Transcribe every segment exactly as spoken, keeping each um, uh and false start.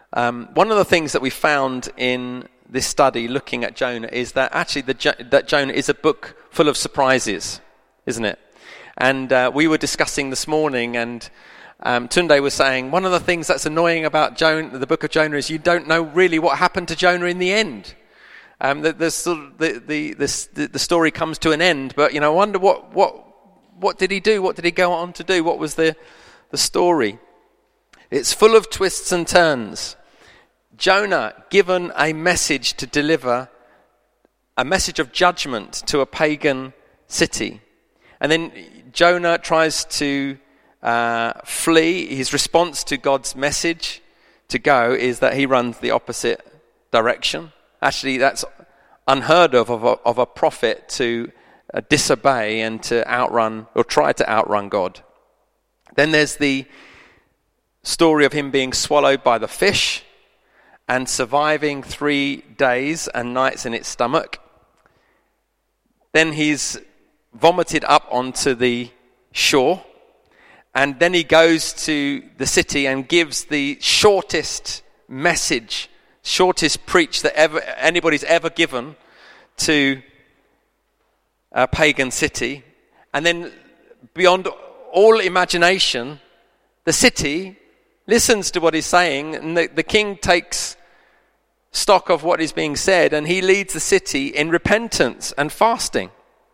Um, one of the things that we found in this study looking at Jonah is that actually the jo- that Jonah is a book full of surprises, isn't it? And uh, we were discussing this morning, and um, Tunde was saying one of the things that's annoying about Jonah, the book of Jonah, is you don't know really what happened to Jonah in the end. Um, the, the, sort of, the, the, the, the story comes to an end, but you know, I wonder what what what did he do? What did he go on to do? What was the the story? It's full of twists and turns. Jonah given a message to deliver, a message of judgment to a pagan city. And then Jonah tries to uh, flee. His response to God's message to go is that he runs the opposite direction. Actually, that's unheard of of a, of a prophet to uh, disobey and to outrun, or try to outrun God. Then there's the story of him being swallowed by the fish and surviving three days and nights in its stomach. Then he's vomited up onto the shore, and then he goes to the city and gives the shortest message, shortest preach that ever anybody's ever given to a pagan city. And then beyond all imagination, the city listens to what he's saying, and the, the king takes stock of what is being said, and he leads the city in repentance and fasting.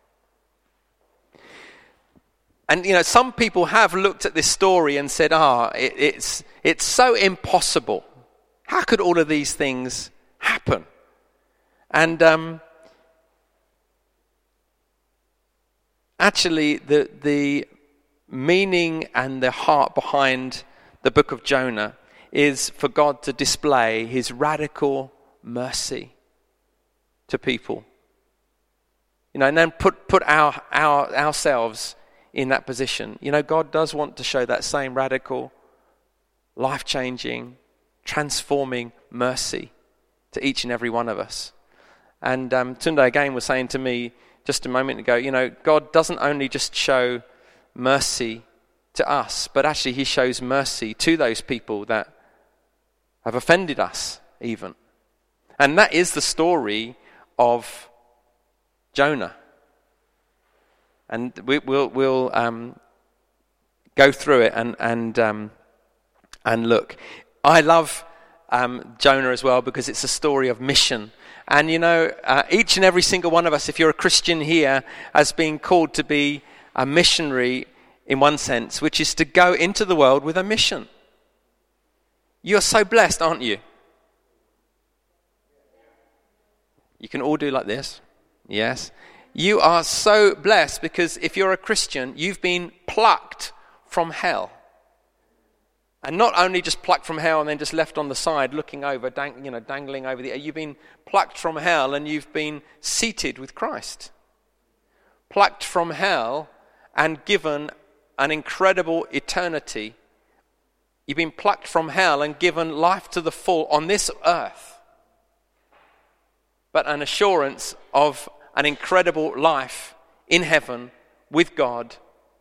And you know, some people have looked at this story and said, ah, it, it's it's so impossible. How could all of these things happen? And um, actually, the the meaning and the heart behind the book of Jonah is for God to display his radical mercy to people. You know, and then put put our, our ourselves in that position. You know, God does want to show that same radical, life-changing, transforming mercy to each and every one of us. And um, Tunde again was saying to me just a moment ago, you know, God doesn't only just show mercy to us, but actually he shows mercy to those people that have offended us even. And that is the story of Jonah. And we, we'll, we'll um, go through it and and um, and look. I love um, Jonah as well because it's a story of mission. And you know, uh, each and every single one of us, if you're a Christian here, has been called to be a missionary in one sense, which is to go into the world with a mission. You're so blessed, aren't you? You can all do like this. Yes. You are so blessed because if you're a Christian, you've been plucked from hell. And not only just plucked from hell and then just left on the side looking over, dang, you know, dangling over the air. You've been plucked from hell and you've been seated with Christ. Plucked from hell and given an incredible eternity. You've been plucked from hell and given life to the full on this earth. But an assurance of an incredible life in heaven with God,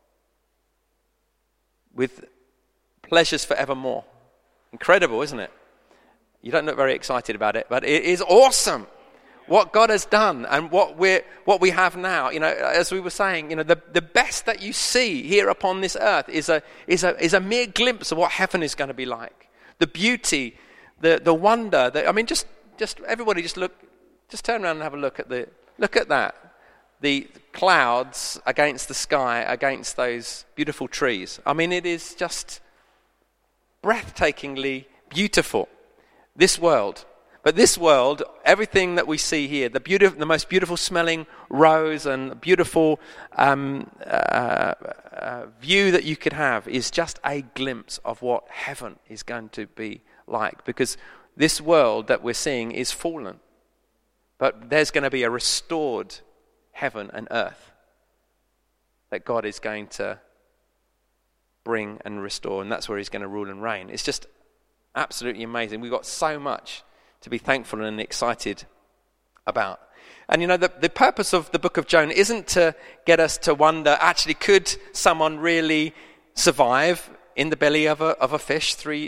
with pleasures forevermore. Incredible, isn't it? You don't look very excited about it, but it is awesome what God has done and what we're what we have now. You know, as we were saying, you know, the, the best that you see here upon this earth is a is a is a mere glimpse of what heaven is going to be like. The beauty, the the wonder. The, I mean, just just everybody, just look, just turn around and have a look at the look at that. The clouds against the sky, against those beautiful trees. I mean, it is just breathtakingly beautiful. This world. But this world, everything that we see here, the beautiful, the most beautiful smelling rose and beautiful um, uh, uh, view that you could have is just a glimpse of what heaven is going to be like. Because this world that we're seeing is fallen. But there's going to be a restored heaven and earth that God is going to bring and restore. And that's where he's going to rule and reign. It's just absolutely amazing. We've got so much to be thankful and excited about. And you know, the, the purpose of the book of Jonah isn't to get us to wonder, actually, could someone really survive in the belly of a, of a fish three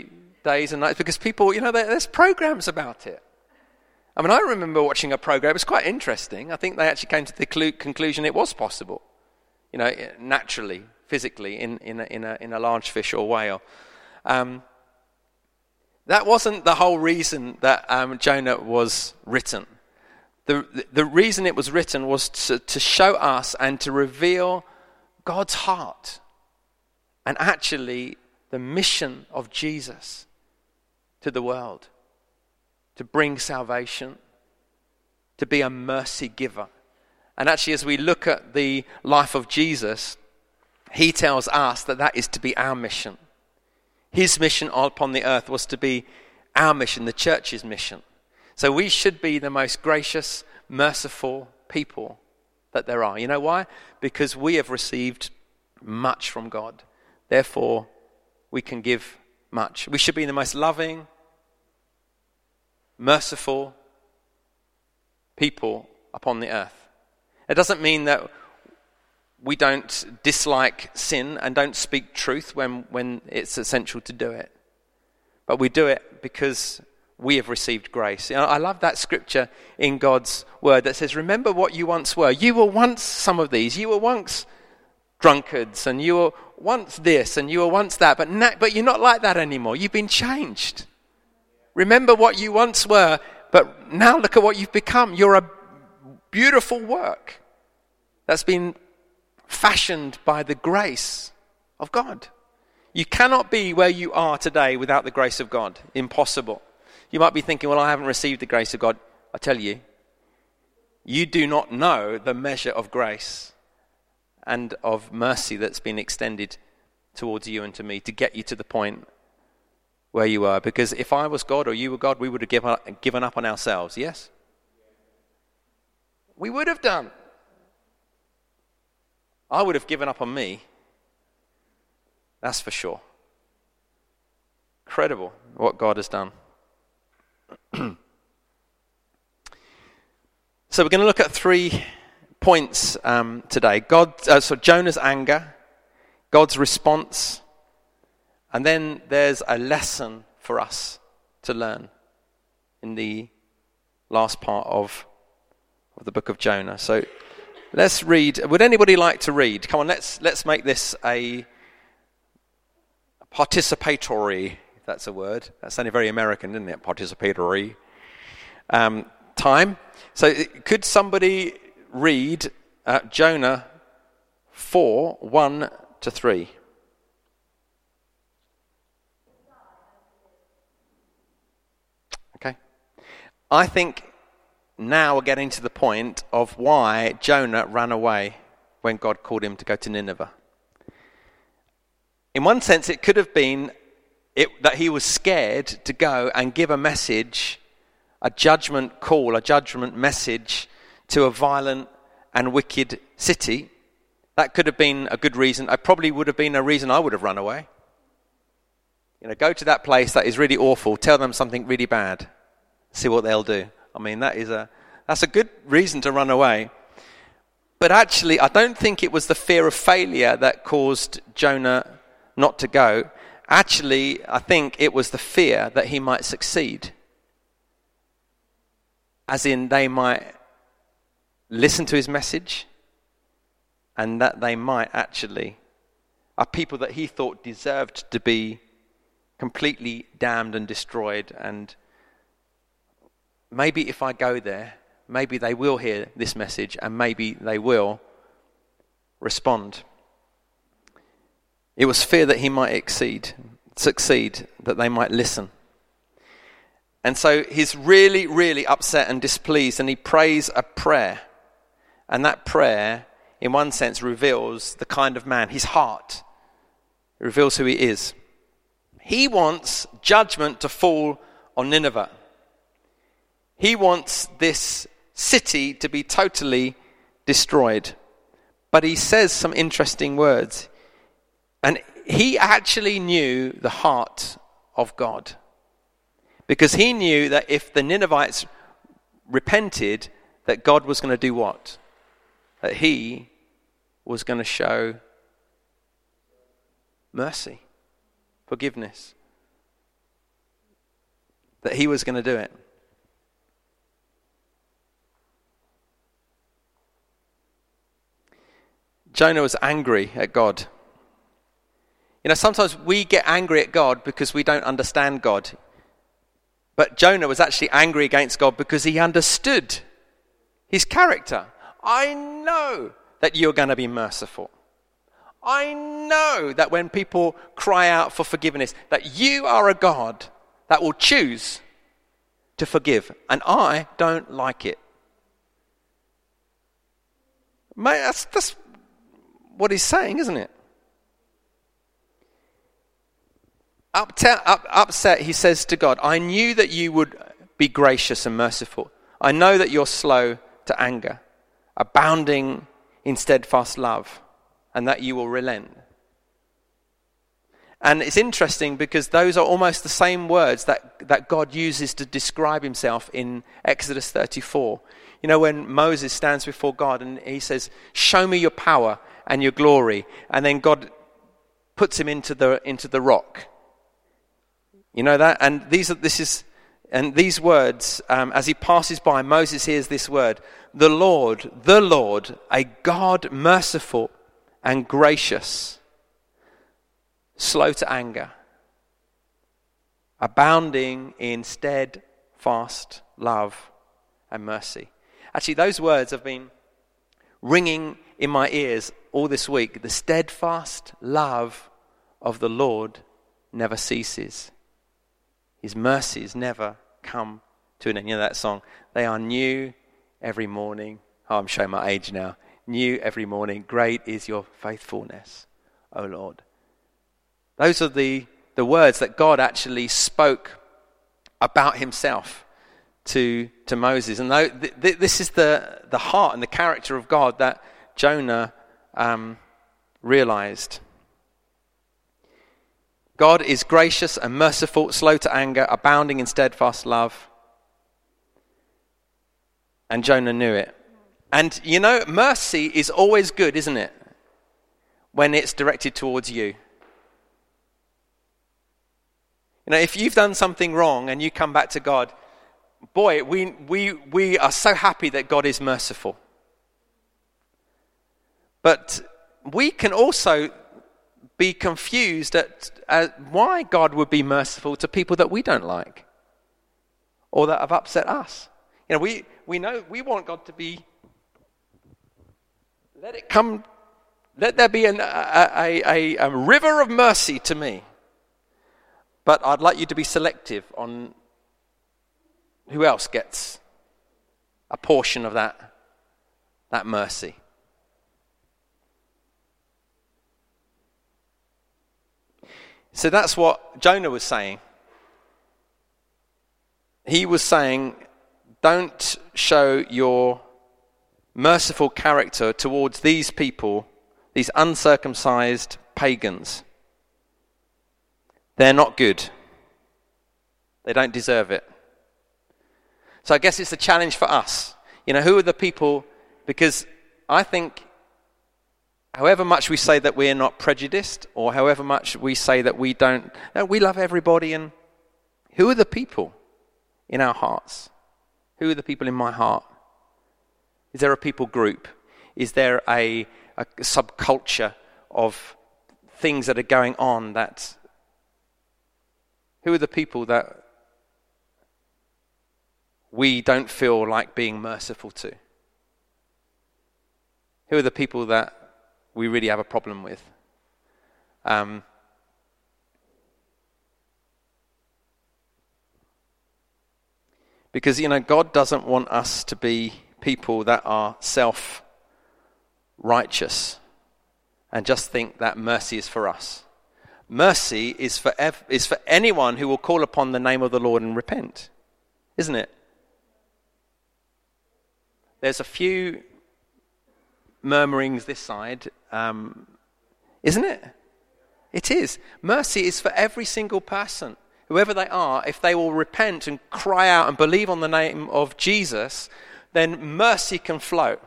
days and nights because people, you know, there, there's programs about it. I mean, I remember watching a program. It was quite interesting. I think they actually came to the clu- conclusion it was possible, you know, naturally, physically, in, in, a, in, a, in a large fish or whale. Um, that wasn't the whole reason that um, Jonah was written. The, the, the reason it was written was to, to show us and to reveal God's heart and actually the mission of Jesus to the world. To bring salvation, to be a mercy giver. And actually, as we look at the life of Jesus, he tells us that that is to be our mission. His mission upon the earth was to be our mission, the church's mission. So we should be the most gracious, merciful people that there are. You know why? Because we have received much from God. Therefore, we can give much. We should be the most loving, merciful people upon the earth. It doesn't mean that we don't dislike sin and don't speak truth when, when it's essential to do it. But we do it because we have received grace. You know, I love that scripture in God's word that says, remember what you once were. You were once some of these. You were once drunkards and you were once this and you were once that. But, na- but you're not like that anymore. You've been changed. Remember what you once were, but now look at what you've become. You're a beautiful work that's been fashioned by the grace of God. You cannot be where you are today without the grace of God. Impossible. You might be thinking, well, I haven't received the grace of God. I tell you, you do not know the measure of grace and of mercy that's been extended towards you and to me to get you to the point where you are. Because if I was God or you were God, we would have given up, given up on ourselves, yes? We would have done. I would have given up on me. That's for sure. Incredible what God has done. So we're going to look at three points um, today. God, uh, so Jonah's anger, God's response, and then there's a lesson for us to learn in the last part of, of the book of Jonah. So let's read. Would anybody like to read? Come on, let's let's make this a participatory, if that's a word. That sounded very American, didn't it? Participatory um, time. So could somebody read uh, Jonah four, one to three? Okay. I think now we're getting to the point of why Jonah ran away when God called him to go to Nineveh. In one sense, it could have been it, that he was scared to go and give a message, a judgment call, a judgment message to a violent and wicked city. That could have been a good reason. It probably would have been a reason I would have run away. You know, go to that place that is really awful, tell them something really bad, see what they'll do. I mean, that is a that's a good reason to run away. But actually, I don't think it was the fear of failure that caused Jonah not to go. Actually, I think it was the fear that he might succeed. As in, they might listen to his message and that they might actually, are people that he thought deserved to be completely damned and destroyed. And maybe if I go there, maybe they will hear this message and maybe they will respond. It was fear that he might exceed, succeed, that they might listen. And so he's really, really upset and displeased, and he prays a prayer. And that prayer, in one sense, reveals the kind of man, his heart. It reveals who he is. He wants judgment to fall on Nineveh. He wants this city to be totally destroyed. But he says some interesting words. And he actually knew the heart of God. Because he knew that if the Ninevites repented, that God was going to do what? That he was going to show mercy, forgiveness. that he was going to do it. Jonah was angry at God. You know, sometimes we get angry at God because we don't understand God. But Jonah was actually angry against God because he understood his character. I know that you're going to be merciful. I know that when people cry out for forgiveness, that you are a God that will choose to forgive. And I don't like it. Mate, that's, that's what he's saying, isn't it? Upset, up, upset, he says to God, I knew that you would be gracious and merciful. I know that you're slow to anger, abounding in steadfast love, and that you will relent. And it's interesting because those are almost the same words that, that God uses to describe himself in Exodus thirty-four. You know, when Moses stands before God and he says, show me your power and your glory. And then God puts him into the into the rock. You know that? And these are this is and these words, um, as he passes by, Moses hears this word, the Lord, the Lord, a God merciful and gracious, slow to anger, abounding in steadfast love and mercy. Actually, those words have been ringing in my ears all this week. The steadfast love of the Lord never ceases. His mercies never come to an end. You know that song? They are new every morning. Oh, I'm showing my age now. New every morning. Great is your faithfulness, O Lord. Those are the, the words that God actually spoke about himself to, to Moses. And th- th- this is the, the heart and the character of God that Jonah um, realized. God is gracious and merciful, slow to anger, abounding in steadfast love. And Jonah knew it. And you know, mercy is always good, isn't it? When it's directed towards you. You know, if you've done something wrong and you come back to God, boy, we we we are so happy that God is merciful. But we can also be confused at, at why God would be merciful to people that we don't like or that have upset us. You know, we, we know we want God to be, let it come, let there be an, a, a, a, a river of mercy to me. But I'd like you to be selective on who else gets a portion of that, that mercy. So that's what Jonah was saying. He was saying, don't show your merciful character towards these people, these uncircumcised pagans. They're not good. They don't deserve it. So I guess it's a challenge for us. You know, who are the people? Because I think however much we say that we're not prejudiced, or however much we say that we don't, no, we love everybody, and who are the people in our hearts? Who are the people in my heart? Is there a people group? Is there a, a subculture of things that are going on that, who are the people that we don't feel like being merciful to? Who are the people that we really have a problem with? Um, because, you know, God doesn't want us to be people that are self-righteous and just think that mercy is for us. Mercy is for ev- is for anyone who will call upon the name of the Lord and repent, isn't it? There's a few murmurings this side, um, isn't it? It is. Mercy is for every single person, whoever they are. If they will repent and cry out and believe on the name of Jesus, then mercy can flow.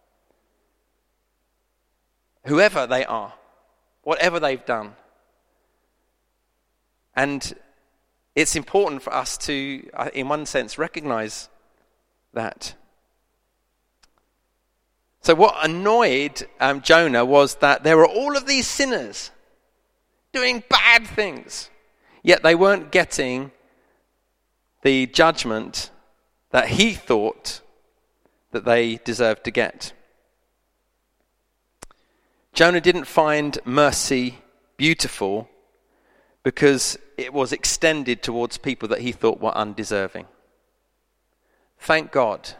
Whoever they are, whatever they've done. And it's important for us to, uh, in one sense, recognize that. So what annoyed um, Jonah was that there were all of these sinners doing bad things, yet they weren't getting the judgment that he thought that they deserved to get. Jonah didn't find mercy beautiful because it was extended towards people that he thought were undeserving. Thank God.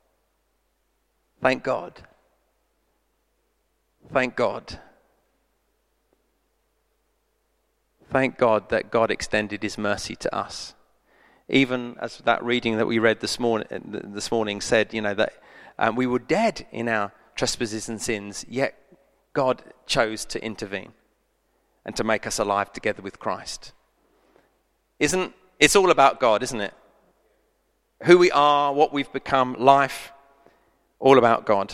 Thank God. Thank God. Thank God that God extended his mercy to us. Even as that reading that we read this morning, this morning said, you know, that um, we were dead in our trespasses and sins, yet God chose to intervene and to make us alive together with Christ. Isn't it's all about God, isn't it? Who we are, what we've become, life, all about God.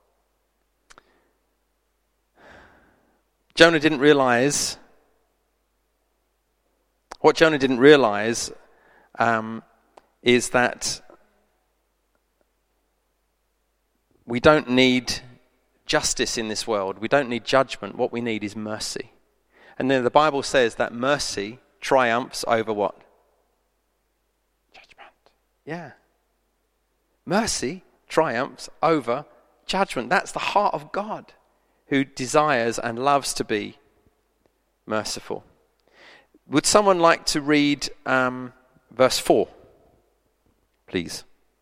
Jonah didn't realize, what Jonah didn't realize um, is that we don't need justice in this world. We don't need judgment. What we need is mercy. And then the Bible says that mercy triumphs over what? Judgment. Yeah. Mercy triumphs over judgment. That's the heart of God, who desires and loves to be merciful. Would someone like to read um, verse four, please?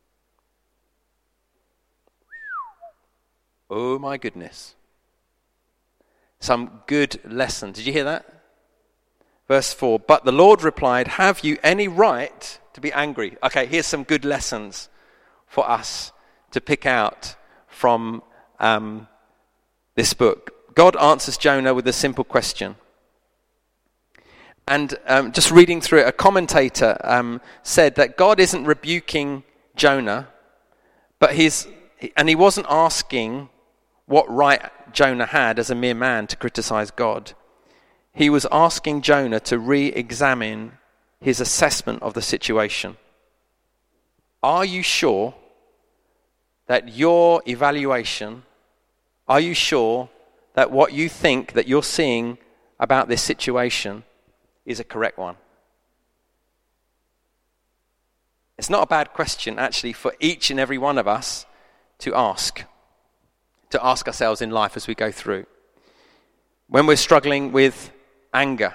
Oh my goodness. Some good lesson. Did you hear that? Verse four. But the Lord replied, have you any right to be angry? Okay, here's some good lessons for us to pick out from um, this book. God answers Jonah with a simple question. And um, just reading through it, a commentator um, said that God isn't rebuking Jonah, but he's, and he wasn't asking what right Jonah had as a mere man to criticize God. He was asking Jonah to re-examine his assessment of the situation. Are you sure that your evaluation, are you sure that what you think that you're seeing about this situation is a correct one? It's not a bad question, actually, for each and every one of us to ask. To ask ourselves in life as we go through. When we're struggling with anger,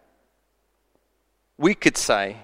we could say,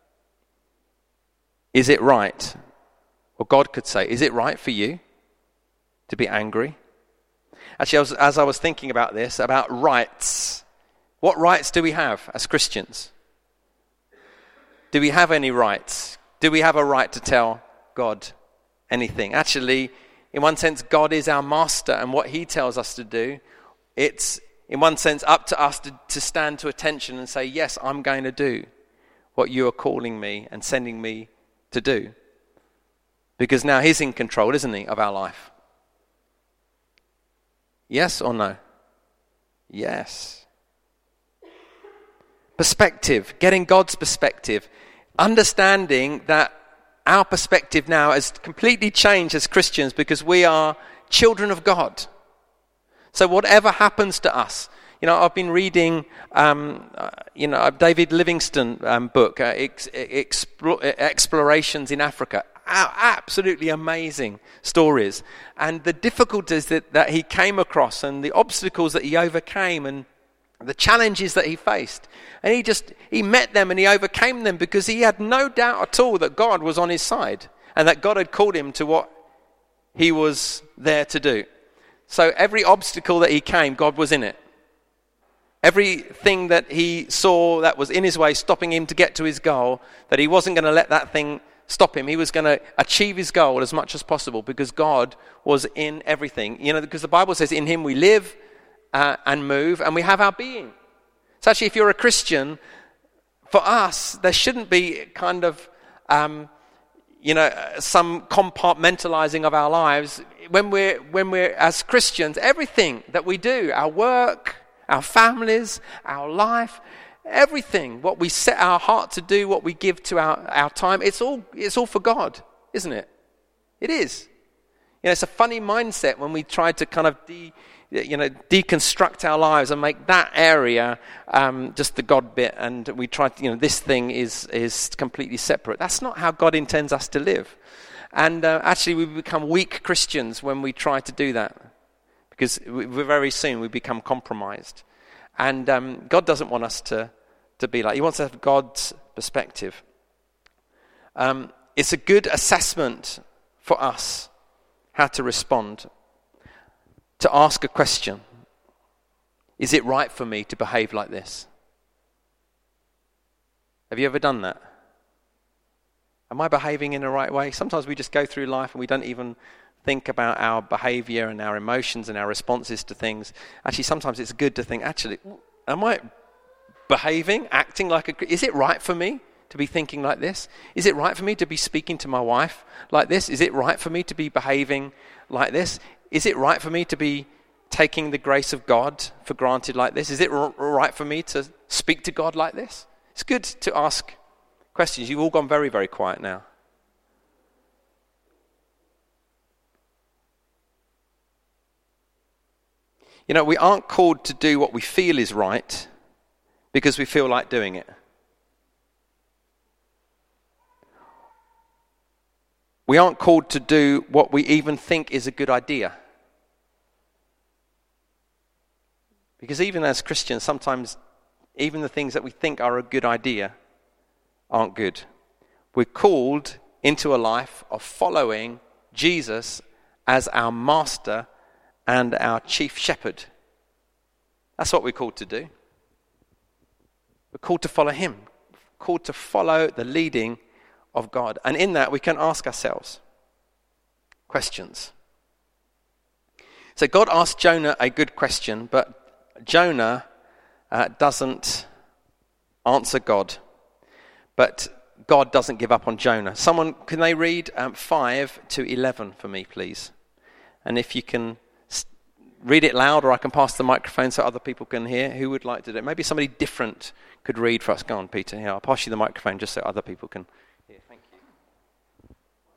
is it right? Or God could say, is it right for you to be angry? Actually, I was, as I was thinking about this, about rights, what rights do we have as Christians? Do we have any rights? Do we have a right to tell God anything? Actually, in one sense, God is our master, and what he tells us to do, it's, in one sense, up to us to, to stand to attention and say, yes, I'm going to do what you are calling me and sending me to do. Because now he's in control, isn't he, of our life? Yes or no? Yes. Perspective, getting God's perspective, understanding that our perspective now has completely changed as Christians because we are children of God. So whatever happens to us, you know, I've been reading, um, uh, you know, David Livingstone um, book, uh, ex- explore, Explorations in Africa. Absolutely amazing stories. And the difficulties that, that he came across and the obstacles that he overcame and the challenges that he faced. And he just, he met them and he overcame them because he had no doubt at all that God was on his side and that God had called him to what he was there to do. So every obstacle that he came, God was in it. Everything that he saw that was in his way, stopping him to get to his goal, that he wasn't going to let that thing stop him. He was going to achieve his goal as much as possible because God was in everything. You know, because the Bible says in him we live uh, and move and we have our being. So actually, if you're a Christian, for us, there shouldn't be kind of, um, you know, some compartmentalizing of our lives. When we're, when we're, as Christians, everything that we do, our work, our families, our life, everything, what we set our heart to do, what we give to our, our time, it's all it's all for God, isn't it? It is. You know, it's a funny mindset when we try to kind of de, you know, deconstruct our lives and make that area um, just the God bit, and we try to, you know, this thing is is completely separate. That's not how God intends us to live. And uh, actually, we become weak Christians when we try to do that, because we, we very soon we become compromised. And um, God doesn't want us to, to be like, he wants to have God's perspective. Um, it's a good assessment for us how to respond, to ask a question. Is it right for me to behave like this? Have you ever done that? Am I behaving in the right way? Sometimes we just go through life and we don't even think about our behavior and our emotions and our responses to things. Actually, sometimes it's good to think, actually, am I behaving, acting like a... Is it right for me to be thinking like this? Is it right for me to be speaking to my wife like this? Is it right for me to be behaving like this? Is it right for me to be taking the grace of God for granted like this? Is it r- right for me to speak to God like this? It's good to ask questions. You've all gone very, very quiet now. You know, we aren't called to do what we feel is right because we feel like doing it. We aren't called to do what we even think is a good idea. Because even as Christians, sometimes even the things that we think are a good idea aren't good. We're called into a life of following Jesus as our master and our chief shepherd. That's what we're called to do. We're called to follow him. We're called to follow the leading of God. And in that, we can ask ourselves questions. So God asked Jonah a good question, but Jonah uh, doesn't answer God. But God doesn't give up on Jonah. Someone, can they read um, five to eleven for me, please? And if you can st- read it loud, or I can pass the microphone so other people can hear. Who would like to do it? Maybe somebody different could read for us. Go on, Peter. Here, I'll pass you the microphone just so other people can hear. Thank you.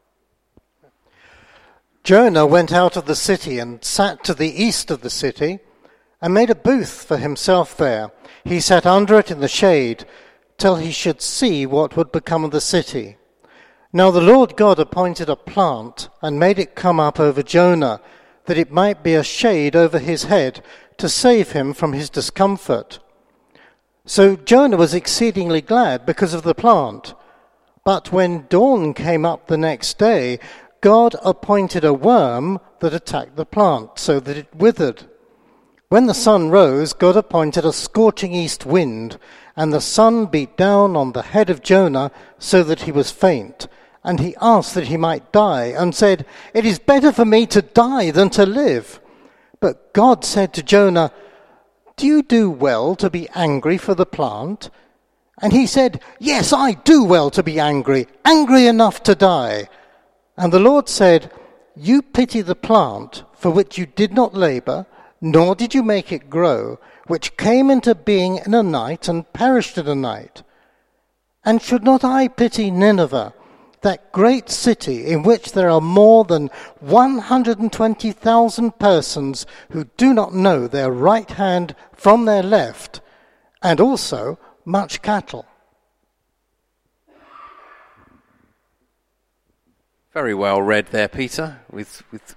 Jonah went out of the city and sat to the east of the city and made a booth for himself there. He sat under it in the shade till he should see what would become of the city. Now the Lord God appointed a plant and made it come up over Jonah, that it might be a shade over his head to save him from his discomfort. So Jonah was exceedingly glad because of the plant. But when dawn came up the next day, God appointed a worm that attacked the plant, so that it withered. When the sun rose, God appointed a scorching east wind, and the sun beat down on the head of Jonah so that he was faint. And he asked that he might die, and said, "It is better for me to die than to live." But God said to Jonah, "Do you do well to be angry for the plant?" And he said, "Yes, I do well to be angry, angry enough to die." And the Lord said, "You pity the plant for which you did not labor, nor did you make it grow, which came into being in a night and perished in a night. And should not I pity Nineveh, that great city in which there are more than one hundred twenty thousand persons who do not know their right hand from their left, and also much cattle?" Very well read there, Peter. With with.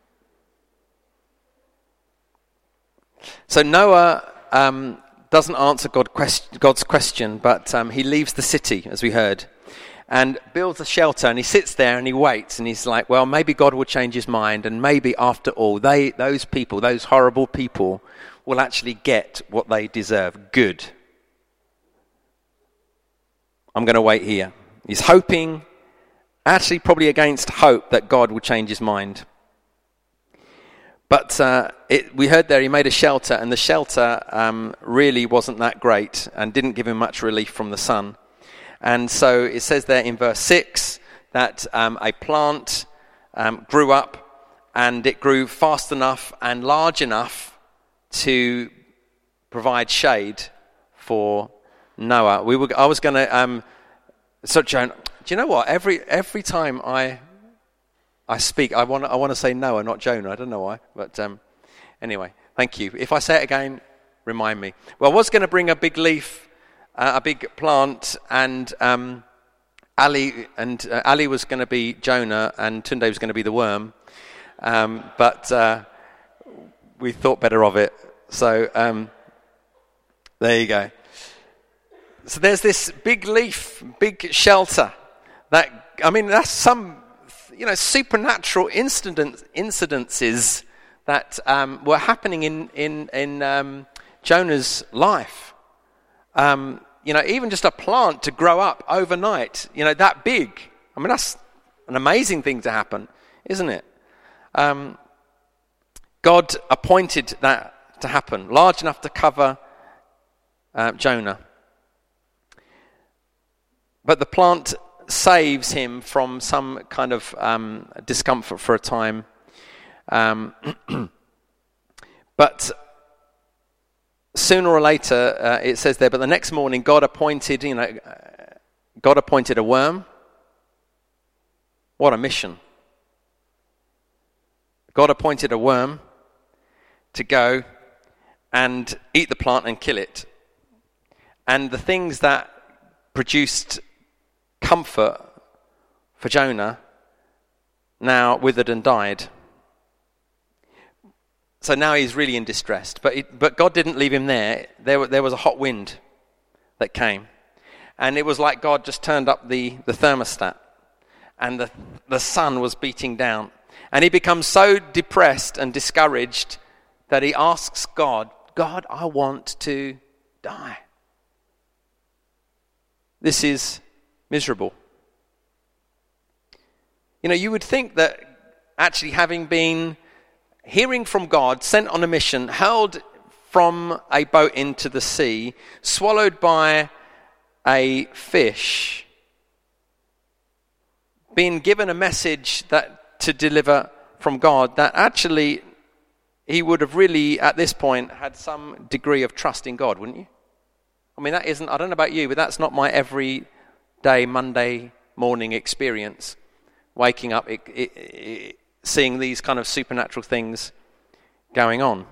So Noah um, doesn't answer God quest- God's question, but um, he leaves the city, as we heard, and builds a shelter, and he sits there and he waits, and he's like, well, maybe God will change his mind, and maybe after all, they, those people, those horrible people, will actually get what they deserve. Good. I'm going to wait here. He's hoping, actually probably against hope, that God will change his mind. But uh, it, we heard there he made a shelter, and the shelter um, really wasn't that great and didn't give him much relief from the sun. And so it says there in verse six that um, a plant um, grew up, and it grew fast enough and large enough to provide shade for Noah. We were. I was going to. Um, so, Joan, do you know what? Every every time I I speak, I want I want to say Noah, not Jonah. I don't know why, but um, anyway, thank you. If I say it again, remind me. Well, I was going to bring a big leaf, uh, a big plant, and um, Ali and uh, Ali was going to be Jonah, and Tunde was going to be the worm. Um, but uh, we thought better of it. So um, there you go. So there's this big leaf, big shelter. That I mean, that's some, you know, supernatural incident, incidences that um, were happening in in in um, Jonah's life. Um, you know, even just a plant to grow up overnight, you know, that big. I mean, that's an amazing thing to happen, isn't it? Um, God appointed that to happen, large enough to cover uh, Jonah. But the plant saves him from some kind of um, discomfort for a time. Um, but sooner or later, uh, it says there, but the next morning God appointed, you know, God appointed a worm. What a mission. God appointed a worm to go and eat the plant and kill it. And the things that produced comfort for Jonah now withered and died. So now he's really in distress. But it, but God didn't leave him there. There, there was a hot wind that came. And it was like God just turned up the, the thermostat. And the, the sun was beating down. And he becomes so depressed and discouraged that he asks God, God, I want to die. This is miserable. You know, you would think that actually having been hearing from God, sent on a mission, hurled from a boat into the sea, swallowed by a fish, being given a message that to deliver from God, that actually he would have really, at this point, had some degree of trust in God, wouldn't you? I mean, that isn't, I don't know about you, but that's not my everyday Monday morning experience. Waking up, it, it, it, seeing these kind of supernatural things going on.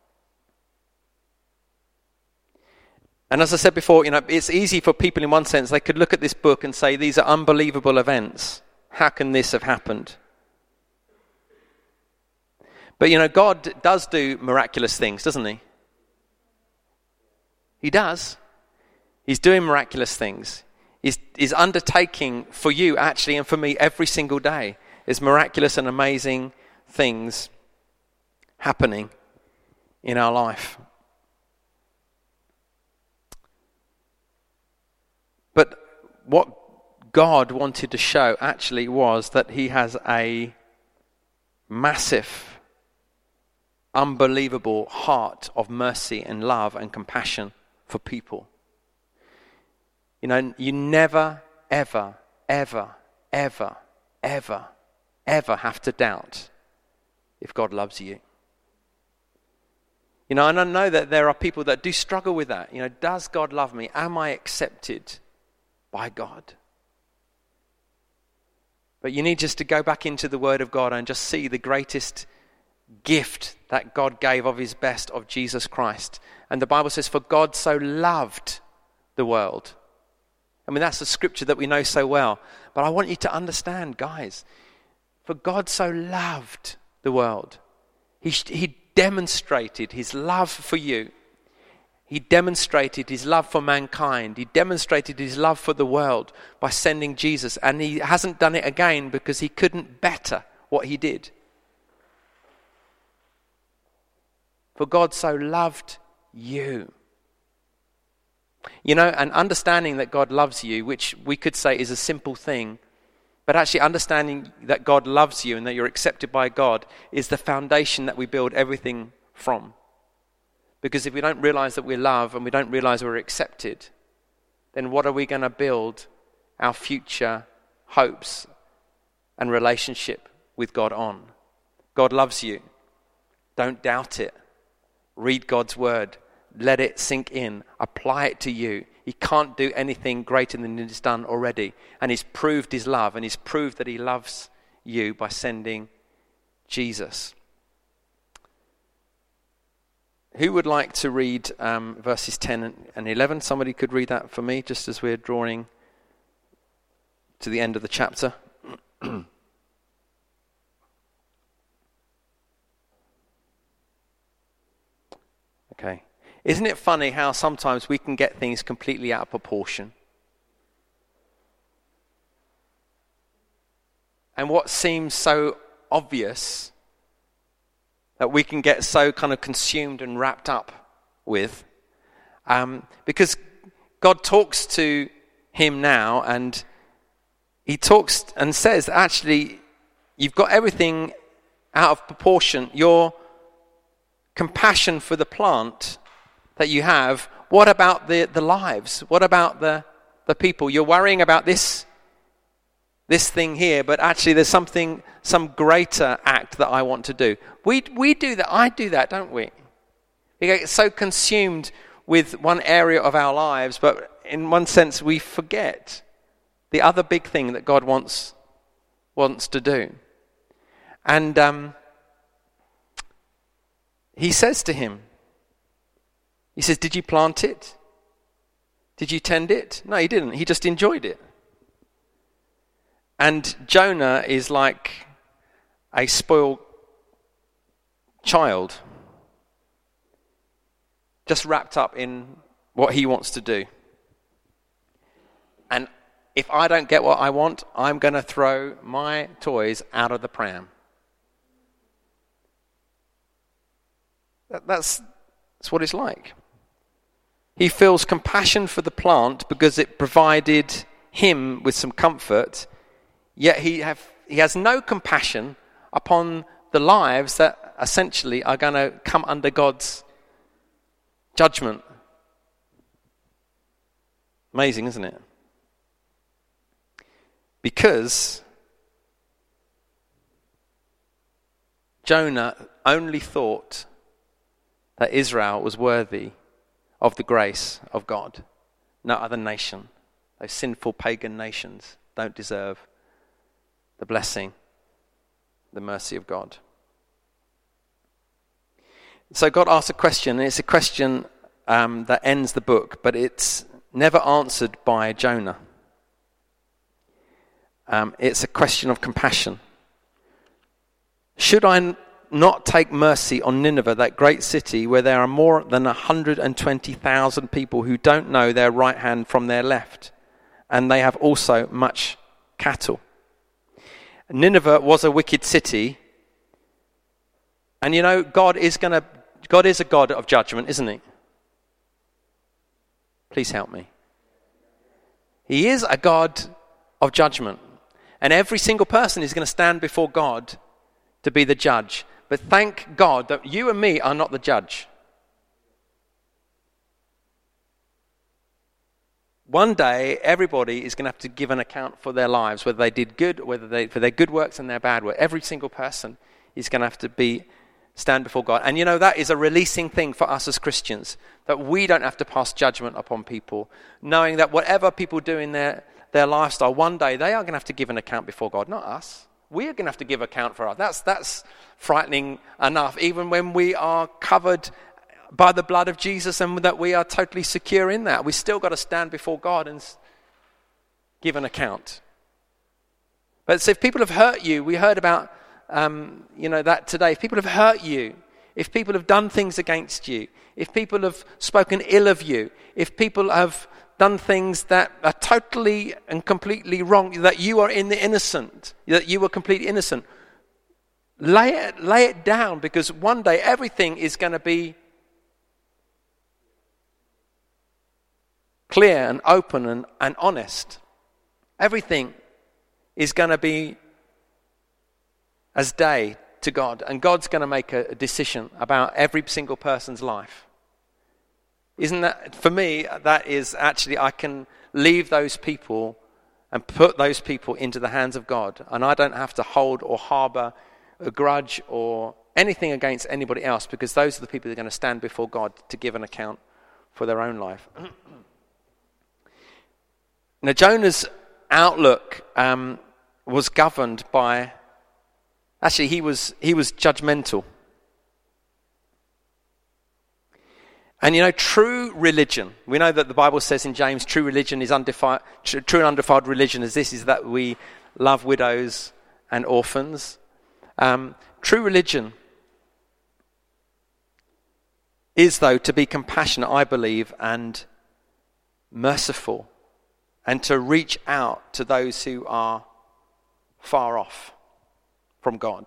And as I said before, you know, it's easy for people in one sense, they could look at this book and say, these are unbelievable events. How can this have happened? But, you know, God does do miraculous things, doesn't he? He does. He's doing miraculous things. He's, he's undertaking for you, actually, and for me, every single day. There's miraculous and amazing things happening in our life. But what God wanted to show, actually, was that he has a massive, unbelievable heart of mercy and love and compassion for people. You know, you never, ever, ever, ever, ever, ever have to doubt if God loves you. You know, and I know that there are people that do struggle with that. You know, does God love me? Am I accepted by God? But you need just to go back into the Word of God and just see the greatest gift that God gave of his best, of Jesus Christ. And the Bible says, for God so loved the world. I mean, that's the scripture that we know so well. But I want you to understand, guys, for God so loved the world. He, he demonstrated his love for you. He demonstrated his love for mankind. He demonstrated his love for the world by sending Jesus. And he hasn't done it again because he couldn't better what he did. For God so loved you. You know, and understanding that God loves you, which we could say is a simple thing, but actually understanding that God loves you and that you're accepted by God is the foundation that we build everything from. Because if we don't realize that we're loved and we don't realize we're accepted, then what are we going to build our future hopes and relationship with God on? God loves you. Don't doubt it. Read God's word. Let it sink in. Apply it to you. He can't do anything greater than he's done already. And he's proved his love, and he's proved that he loves you by sending Jesus. Who would like to read um, verses ten and eleven? Somebody could read that for me, just as we're drawing to the end of the chapter. Okay. Isn't it funny how sometimes we can get things completely out of proportion? And what seems so obvious that we can get so kind of consumed and wrapped up with. Um, because God talks to him now, and he talks and says that actually you've got everything out of proportion. Your compassion for the plant that you have, what about the, the lives? What about the, the people? You're worrying about this this thing here, but actually there's something, some greater act that I want to do. We we do that. I do that, don't we? We get so consumed with one area of our lives, but in one sense we forget the other big thing that God wants wants to do. And um, he says to him, he says, did you plant it? Did you tend it? No, he didn't. He just enjoyed it. And Jonah is like a spoiled child, just wrapped up in what he wants to do. And if I don't get what I want, I'm going to throw my toys out of the pram. That, that's, that's what it's like. He feels compassion for the plant because it provided him with some comfort, yet he have he has no compassion upon the lives that essentially are going to come under God's judgment. Amazing, isn't it? Because Jonah only thought that Israel was worthy of the grace of God. No other nation, those sinful pagan nations, don't deserve the blessing, the mercy of God. So God asks a question, and it's a question um, that ends the book, but it's never answered by Jonah. Um, it's a question of compassion. Should I not take mercy on Nineveh, that great city where there are more than one hundred twenty thousand people who don't know their right hand from their left, and they have also much cattle? Nineveh was a wicked city, and you know, God is going to, God is a God of judgment, isn't he? Please help me. He is a God of judgment, and every single person is going to stand before God to be the judge. But thank God that you and me are not the judge. One day, everybody is going to have to give an account for their lives, whether they did good, whether they for their good works and their bad work. Every single person is going to have to be stand before God. And you know, that is a releasing thing for us as Christians, that we don't have to pass judgment upon people, knowing that whatever people do in their, their lifestyle, one day they are going to have to give an account before God, not us. We are going to have to give account for us. That's, that's frightening enough, even when we are covered by the blood of Jesus and that we are totally secure in that. We still got to stand before God and give an account. But so if people have hurt you, we heard about um, you know that today. If people have hurt you, if people have done things against you, if people have spoken ill of you, if people have done things that are totally and completely wrong, that you are in the innocent, that you were completely innocent, lay it, lay it down, because one day everything is going to be clear and open and, and honest. Everything is going to be as day to God, and God's going to make a, a decision about every single person's life. Isn't that, for me, that is actually, I can leave those people and put those people into the hands of God, and I don't have to hold or harbour a grudge or anything against anybody else, because those are the people that are going to stand before God to give an account for their own life. Now, Jonah's outlook um, was governed by, actually, he was he was judgmental. And you know, true religion, we know that the Bible says in James, true religion is undefiled, true and undefiled religion is this, is that we love widows and orphans. Um, true religion is, though, to be compassionate, I believe, and merciful, and to reach out to those who are far off from God.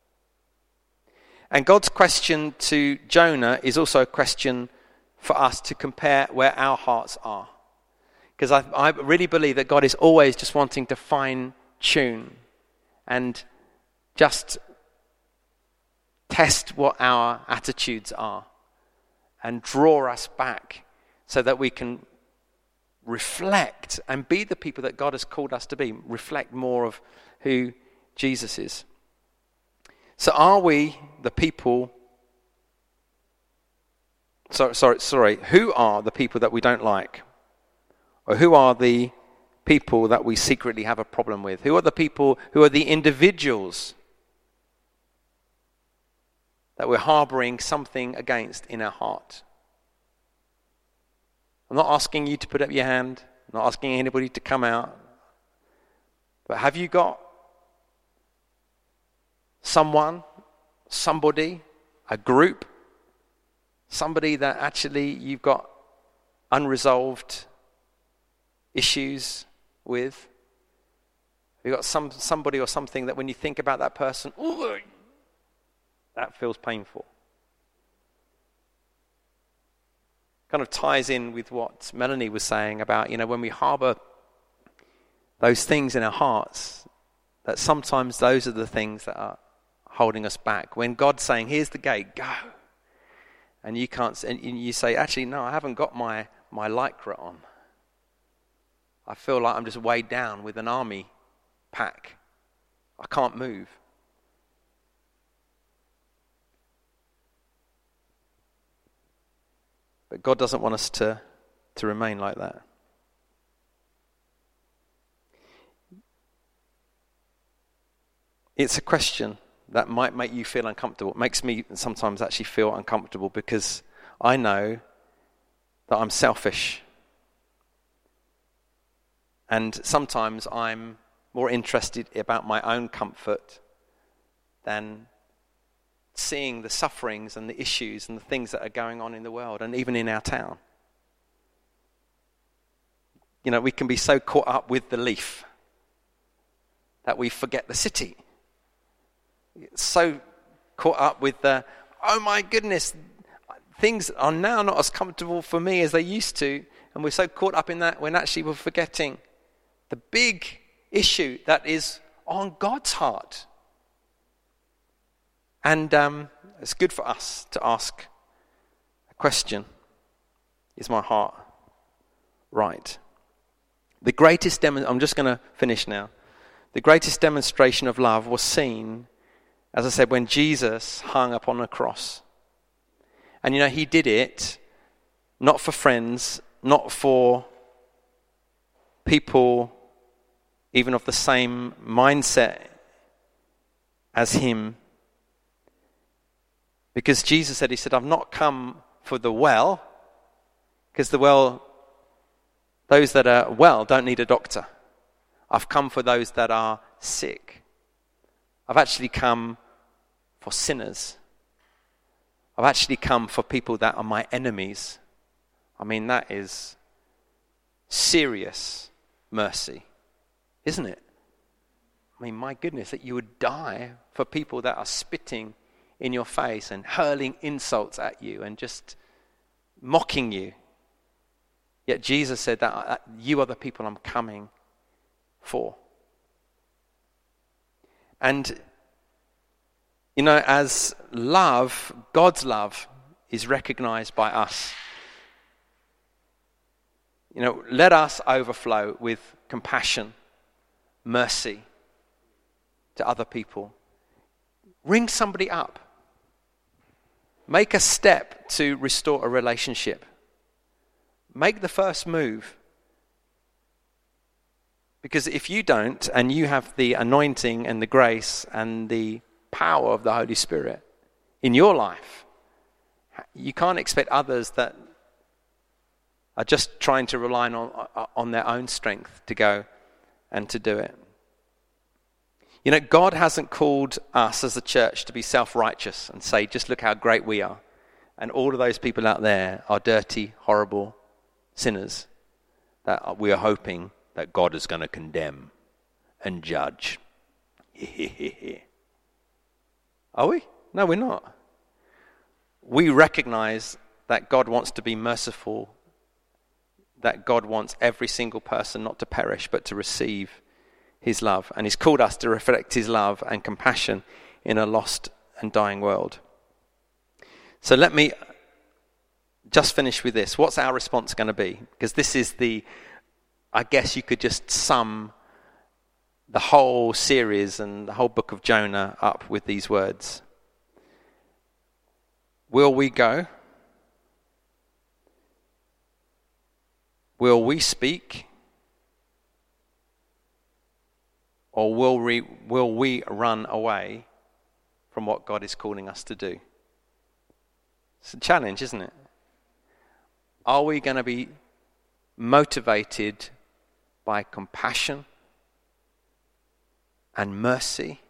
And God's question to Jonah is also a question for us to compare where our hearts are. Because I, I really believe that God is always just wanting to fine-tune and just test what our attitudes are and draw us back so that we can reflect and be the people that God has called us to be, reflect more of who Jesus is. So are we the people, sorry, sorry, sorry, who are the people that we don't like? Or who are the people that we secretly have a problem with? Who are the people, who are the individuals that we're harboring something against in our heart? I'm not asking you to put up your hand. I'm not asking anybody to come out. But have you got someone, somebody, a group, somebody that actually you've got unresolved issues with? You've got some somebody or something that when you think about that person, ooh, that feels painful. Kind of ties in with what Melanie was saying about, you know, when we harbor those things in our hearts, that sometimes those are the things that are holding us back. When God's saying, here's the gate, go. And you can't, and you say, actually, no, I haven't got my, my lycra on. I feel like I'm just weighed down with an army pack. I can't move. But God doesn't want us to, to remain like that. It's a question that might make you feel uncomfortable. It makes me sometimes actually feel uncomfortable because I know that I'm selfish. And sometimes I'm more interested about my own comfort than seeing the sufferings and the issues and the things that are going on in the world and even in our town. You know, we can be so caught up with the leaf that we forget the city. So caught up with the, oh my goodness, things are now not as comfortable for me as they used to. And we're so caught up in that when actually we're forgetting the big issue that is on God's heart. And um, it's good for us to ask a question. Is my heart right? The greatest dem- I'm just going to finish now. The greatest demonstration of love was seen, as I said, when Jesus hung upon a cross. And you know, he did it not for friends, not for people even of the same mindset as him. Because Jesus said, he said, I've not come for the well, because the well, those that are well don't need a doctor. I've come for those that are sick. I've actually come for sinners. I've actually come for people that are my enemies. I mean, that is serious mercy, isn't it? I mean, my goodness, that you would die for people that are spitting in your face and hurling insults at you and just mocking you. Yet Jesus said that, that you are the people I'm coming for. And, you know, as love, God's love is recognized by us. You know, let us overflow with compassion, mercy to other people. Ring somebody up. Make a step to restore a relationship. Make the first move. Because if you don't, and you have the anointing and the grace and the power of the Holy Spirit in your life, you can't expect others that are just trying to rely on, on their own strength to go and to do it. You know, God hasn't called us as a church to be self-righteous and say, just look how great we are. And all of those people out there are dirty, horrible sinners that we are hoping that God is going to condemn and judge. Are we? No, we're not. We recognize that God wants to be merciful, that God wants every single person not to perish but to receive his love. And he's called us to reflect his love and compassion in a lost and dying world. So let me just finish with this. What's our response going to be? Because this is the, I guess you could just sum the whole series and the whole book of Jonah up with these words. Will we go? Will we speak? Or will we, will we run away from what God is calling us to do? It's a challenge, isn't it? Are we going to be motivated by compassion and mercy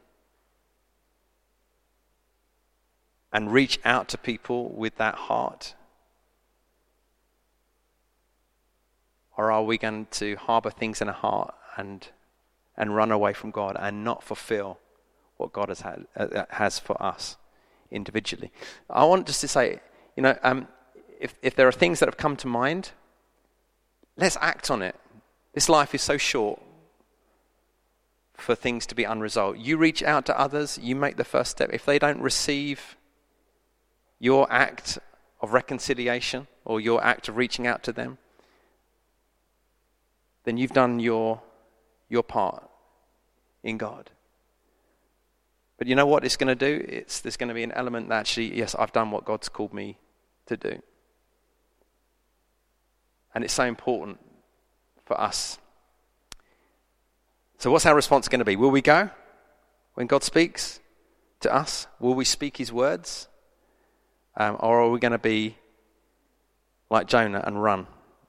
and reach out to people with that heart? Or are we going to harbor things in our heart and and run away from God and not fulfill what God has had, uh, has for us individually? I want just to say, you know, um, if if there are things that have come to mind, let's act on it. This life is so short for things to be unresolved. You reach out to others, you make the first step. If they don't receive your act of reconciliation or your act of reaching out to them, then you've done your your part in God. But you know what it's going to do? It's there's going to be an element that actually, yes, I've done what God's called me to do. And it's so important for us. So what's our response going to be? Will we go when God speaks to us? Will we speak his words? Um, or are we going to be like Jonah and run?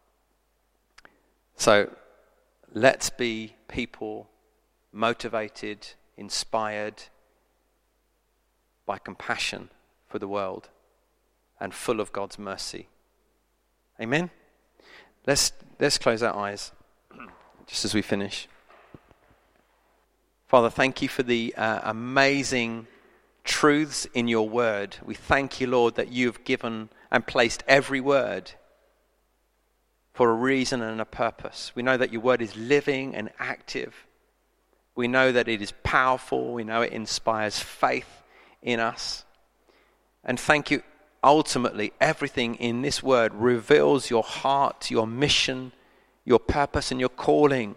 So let's be people motivated, inspired by compassion for the world and full of God's mercy. Amen? Let's, let's close our eyes just as we finish. Father, thank you for the uh, amazing truths in your word. We thank you, Lord, that you have given and placed every word for a reason and a purpose. We know that your word is living and active. We know that it is powerful. We know it inspires faith in us. And thank you, ultimately, everything in this word reveals your heart, your mission, your purpose, and your calling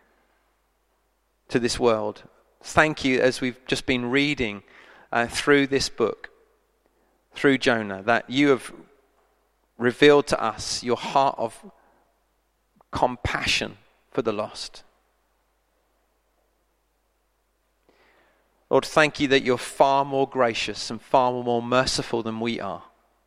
to this world. Thank you, as we've just been reading uh, through this book, through Jonah, that you have revealed to us your heart of compassion for the lost. Lord, thank you that you're far more gracious and far more merciful than we are.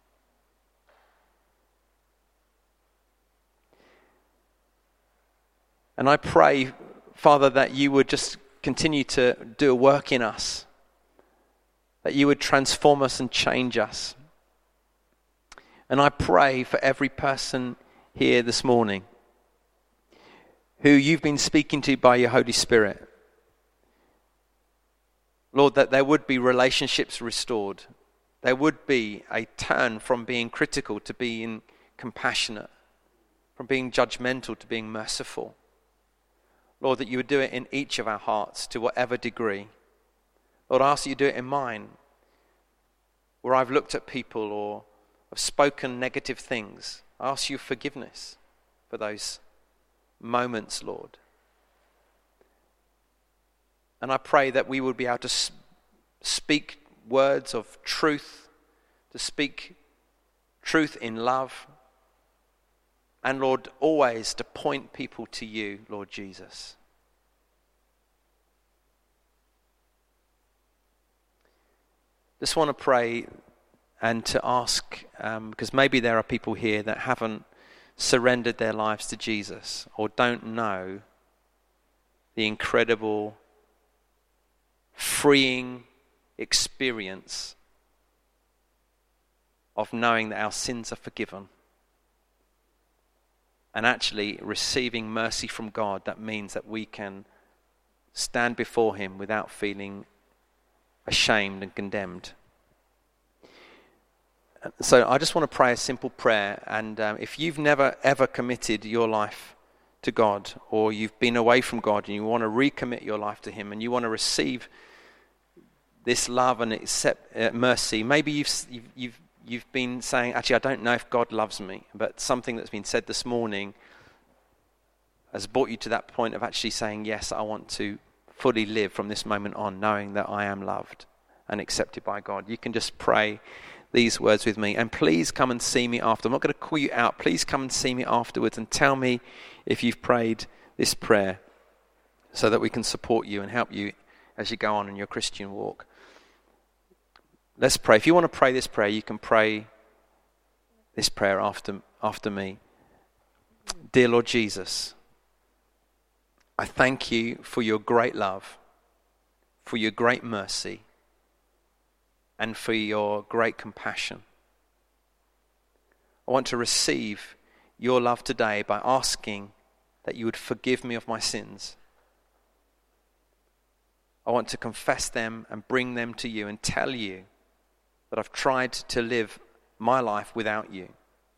And I pray, Father, that you would just continue to do a work in us, that you would transform us and change us. And I pray for every person here this morning who you've been speaking to by your Holy Spirit, Lord, that there would be relationships restored. There would be a turn from being critical to being compassionate, from being judgmental to being merciful. Lord, that you would do it in each of our hearts to whatever degree. Lord, I ask that you do it in mine, where I've looked at people or have spoken negative things. I ask you forgiveness for those moments, Lord. And I pray that we would be able to speak words of truth, to speak truth in love, and Lord, always to point people to you, Lord Jesus. just want to pray and to ask, um, because maybe there are people here that haven't surrendered their lives to Jesus or don't know the incredible, freeing experience of knowing that our sins are forgiven and actually receiving mercy from God. That means that we can stand before him without feeling ashamed and condemned. So I just want to pray a simple prayer, and um, if you've never ever committed your life to God, or you've been away from God and you want to recommit your life to him and you want to receive this love and accept uh, mercy, maybe you've, you've you've you've been saying, actually I don't know if God loves me, but something that's been said this morning has brought you to that point of actually saying, yes, I want to fully live from this moment on knowing that I am loved and accepted by God. You can just pray these words with me, and please come and see me after. I'm not going to call you out. Please come and see me afterwards and tell me if you've prayed this prayer so that we can support you and help you as you go on in your Christian walk. Let's pray. If you want to pray this prayer, you can pray this prayer after, after me. Dear Lord Jesus, I thank you for your great love, for your great mercy, and for your great compassion. I want to receive your love today by asking that you would forgive me of my sins. I want to confess them and bring them to you and tell you that I've tried to live my life without you.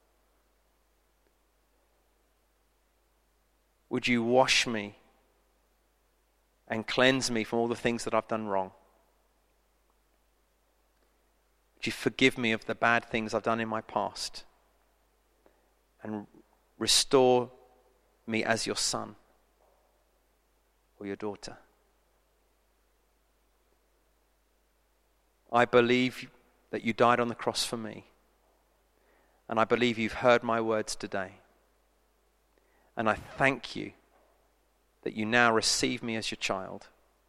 Would you wash me and cleanse me from all the things that I've done wrong? Would you forgive me of the bad things I've done in my past and restore me as your son or your daughter? I believe that you died on the cross for me, and I believe you've heard my words today. And I thank you that you now receive me as your child.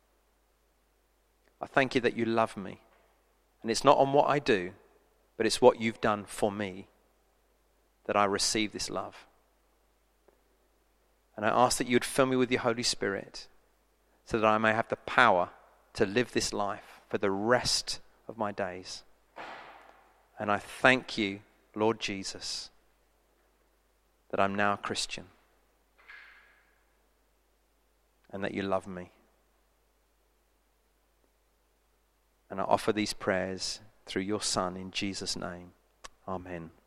I thank you that you love me. And it's not on what I do, but it's what you've done for me that I receive this love. And I ask that you would fill me with your Holy Spirit so that I may have the power to live this life for the rest of my days. And I thank you, Lord Jesus, that I'm now a Christian and that you love me. And I offer these prayers through your Son in Jesus' name. Amen.